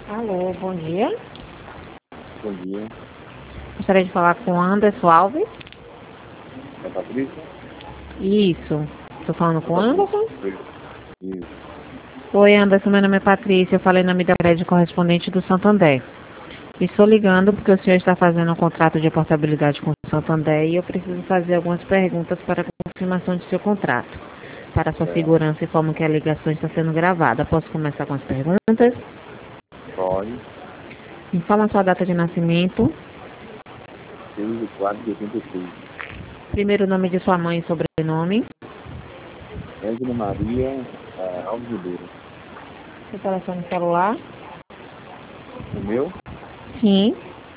Alô, bom dia. Bom dia. Gostaria de falar com Anderson Alves. É Patrícia? Isso. Estou falando com Anderson? Isso. Oi, Anderson. Meu nome é Patrícia. Eu falei em nome da prédio correspondente do Santander. Estou ligando porque o senhor está fazendo um contrato de portabilidade com o Santander e eu preciso fazer algumas perguntas para a confirmação de seu contrato. Para sua segurança, informo que a ligação está sendo gravada. Posso começar com as perguntas? Pode. Informa sua data de nascimento, 6 de 4 de 86. primeiro nome de sua mãe e sobrenome, Égida Maria Alves Ribeiro. seu telefone celular. O meu? Sim.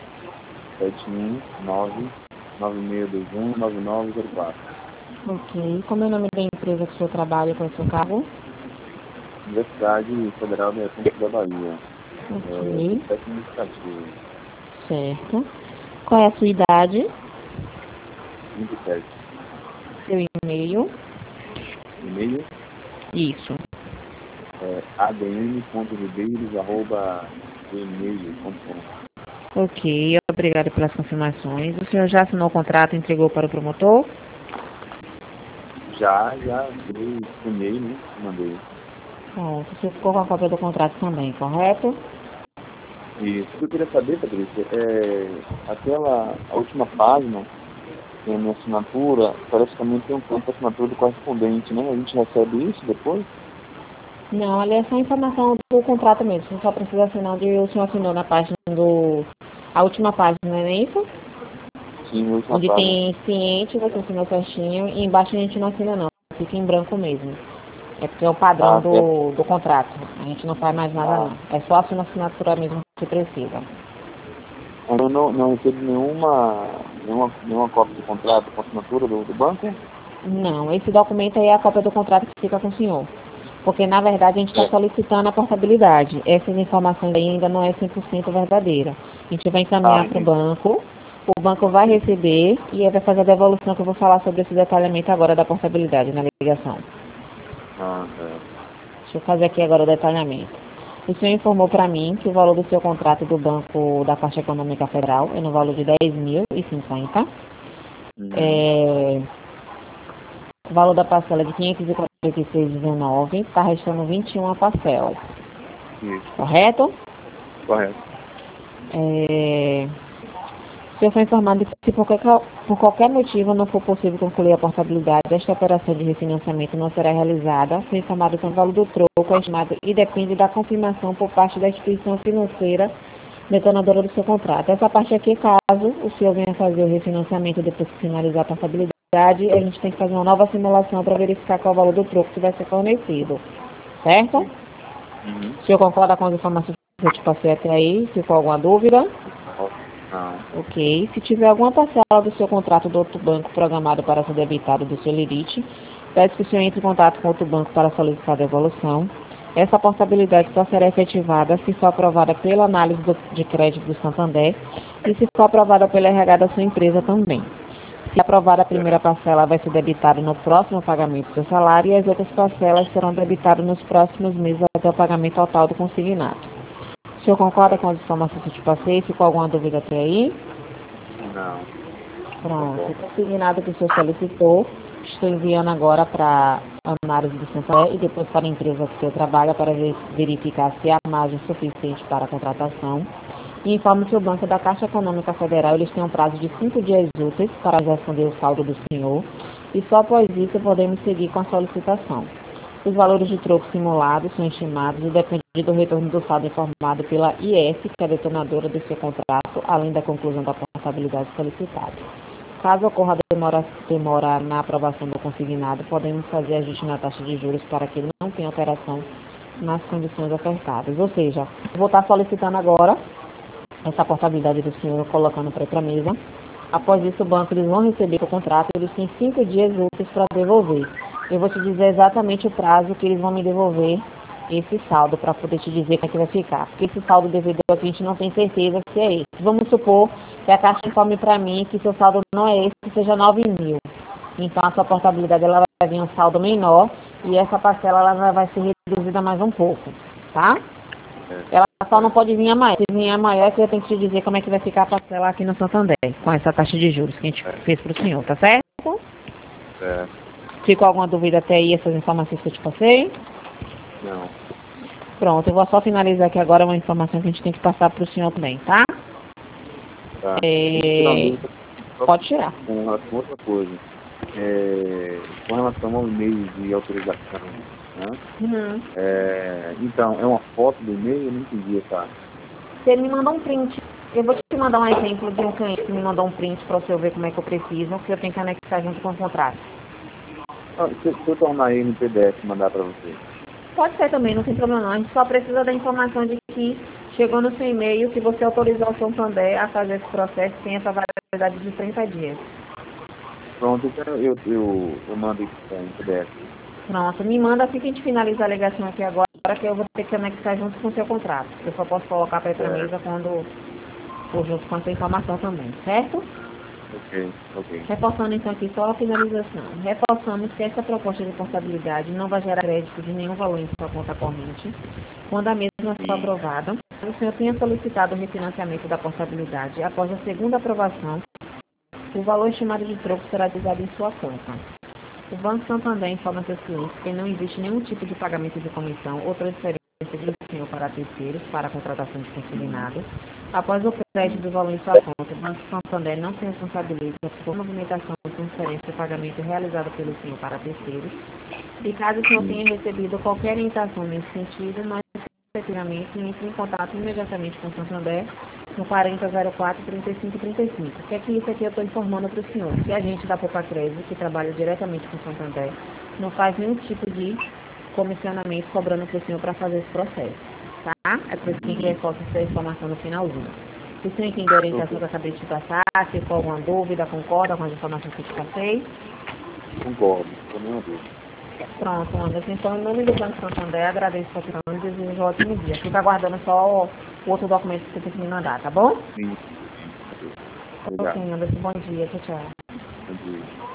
719-9621-9904. Ok. Como é o nome da empresa que o senhor trabalha com o seu cargo? Universidade Federal da República da Bahia. Ok. Técnico administrativo. Certo. Qual é a sua idade? 27. Seu e-mail? E-mail? Isso. adm.ribeiros@gmail.com. Ok. Obrigada pelas confirmações. O senhor já assinou o contrato e entregou para o promotor? Já punhei, né? Mandei. Bom, o senhor ficou com a cópia do contrato também, correto? E o que eu queria saber, Patrícia, a última página, tem a minha assinatura, parece que também tem um campo de assinatura do correspondente, né? A gente recebe isso depois? Não, ali é só informação do contrato mesmo. Você só precisa assinar onde o senhor assinou na página do... A última página, não é isso? Sim, a última Onde página. tem ciente, você assinou certinho, e embaixo a gente não assina não, fica em branco mesmo. É porque é o padrão do contrato. A gente não faz mais nada não. É só a sua assinatura mesmo que precisa. Eu não recebo nenhuma cópia do contrato com assinatura do banco? Não, esse documento aí é a cópia do contrato que fica com o senhor. Porque na verdade a gente está solicitando a portabilidade. Essas informações aí ainda não é 100% verdadeira. A gente vai encaminhar para o banco vai receber e aí vai fazer a devolução que eu vou falar sobre esse detalhamento agora da portabilidade na ligação. Deixa eu fazer aqui agora o detalhamento. O senhor informou para mim que o valor do seu contrato do Banco da Caixa Econômica Federal é no valor de 10.050. O valor da parcela é de 546,19. Está restando 21 a parcela. Isso. Correto? Correto. O senhor foi informado que se por qualquer motivo não for possível concluir a portabilidade, esta operação de refinanciamento não será realizada. Foi informado que o valor do troco é estimado e depende da confirmação por parte da instituição financeira detentora do seu contrato. Essa parte aqui, caso o senhor venha fazer o refinanciamento depois que finalizar a portabilidade, a gente tem que fazer uma nova simulação para verificar qual é o valor do troco que vai ser fornecido. Certo? O senhor concorda com as informações que eu te passei até aí? Ficou alguma dúvida? Ok. Se tiver alguma parcela do seu contrato do outro banco programado para ser debitado do seu limite, peço que o senhor entre em contato com outro banco para solicitar a devolução. Essa portabilidade só será efetivada se for aprovada pela análise de crédito do Santander e se for aprovada pela RH da sua empresa também. Se aprovada a primeira parcela, vai ser debitada no próximo pagamento do seu salário e as outras parcelas serão debitadas nos próximos meses até o pagamento total do consignado. O senhor concorda com as informações que eu te passei? Ficou alguma dúvida até aí? Não. Pronto. O consignado que o senhor solicitou, estou enviando agora para a análise do Santander e depois para a empresa que o senhor trabalha para verificar se há margem suficiente para a contratação. E informo que o Banco da Caixa Econômica Federal eles têm um prazo de 5 dias úteis para responder o saldo do senhor e só após isso podemos seguir com a solicitação. Os valores de troco simulados são estimados e dependem do retorno do saldo informado pela IF, que é a detentora do seu contrato, além da conclusão da portabilidade solicitada. Caso ocorra demora na aprovação do consignado, podemos fazer ajuste na taxa de juros para que não tenha alteração nas condições ofertadas. Ou seja, vou estar solicitando agora essa portabilidade do senhor, colocando para outra mesa. Após isso, o banco eles vão receber o contrato, eles têm 5 dias úteis para devolver. Eu vou te dizer exatamente o prazo que eles vão me devolver esse saldo, para poder te dizer como é que vai ficar. Porque esse saldo devedor aqui a gente não tem certeza se é esse. Vamos supor que a Caixa informe para mim que seu saldo não é esse, que seja 9.000. Então a sua portabilidade ela vai vir um saldo menor e essa parcela ela vai ser reduzida mais um pouco, tá? Ela só não pode vir a maior. Se vir a maior, é que eu tenho que te dizer como é que vai ficar a parcela aqui no Santander, com essa taxa de juros que a gente fez para o senhor, tá certo? Ficou alguma dúvida até aí, essas informações que eu te passei? Não. Pronto, eu vou só finalizar aqui agora uma informação que a gente tem que passar para o senhor também, tá? Tá. Pode tirar. Com relação a outra coisa, com relação ao e-mail de autorização, né? Então, é uma foto do e-mail? Eu não entendi, tá? Você me mandou um print. Eu vou te mandar um exemplo de um cliente que me mandou um print para você ver como é que eu preciso, que eu tenho que anexar junto com o contrato. Se eu tornar ele em PDF e mandar para você. Pode ser também, não tem problema não. A gente só precisa da informação de que chegou no seu e-mail que você autorizou o Santander a fazer esse processo, tem essa validade de 30 dias. Pronto, então eu mando isso em PDF. Pronto, me manda assim que a gente finaliza a alegação aqui agora, que eu vou ter que anexar junto com o seu contrato. Eu só posso colocar para essa mesa quando for junto com essa informação também, certo? Ok. Reforçando então aqui só a finalização. Reforçamos que essa proposta de portabilidade não vai gerar crédito de nenhum valor em sua conta corrente. Quando a mesma for aprovada, o senhor tenha solicitado o refinanciamento da portabilidade. Após a segunda aprovação, o valor estimado de troco será devisado em sua conta. O Banco Santander informa seus clientes que não existe nenhum tipo de pagamento de comissão ou transferência do senhor para terceiros para a contratação de consignado. Após o crédito do valor em sua conta, o Banco Santander não se responsabiliza por movimentação de transferência ou pagamento realizado pelo senhor para terceiros. E caso o senhor tenha recebido qualquer orientação nesse sentido, nós efetivamente entre em contato imediatamente com o Santander no 4004-3535. O que é que isso aqui eu estou informando para o senhor? Que a gente da Poupa Crédito, que trabalha diretamente com o Santander, não faz nenhum tipo de comissionamento cobrando para o senhor para fazer esse processo, tá? É por isso que a gente reforça essa informação no finalzinho. Se o senhor entendeu a orientação que eu acabei de te passar, se for alguma dúvida, concorda com as informações que eu te passei? Concordo, com nenhuma dúvida. Pronto, Anderson. Então, em nome do Banco Santander, agradeço a sua atenção e desejo um ótimo dia. Fica aguardando só o outro documento que você tem que me mandar, tá bom? Sim. Ok, Anderson. Bom dia. Tchau, tchau. Bom dia.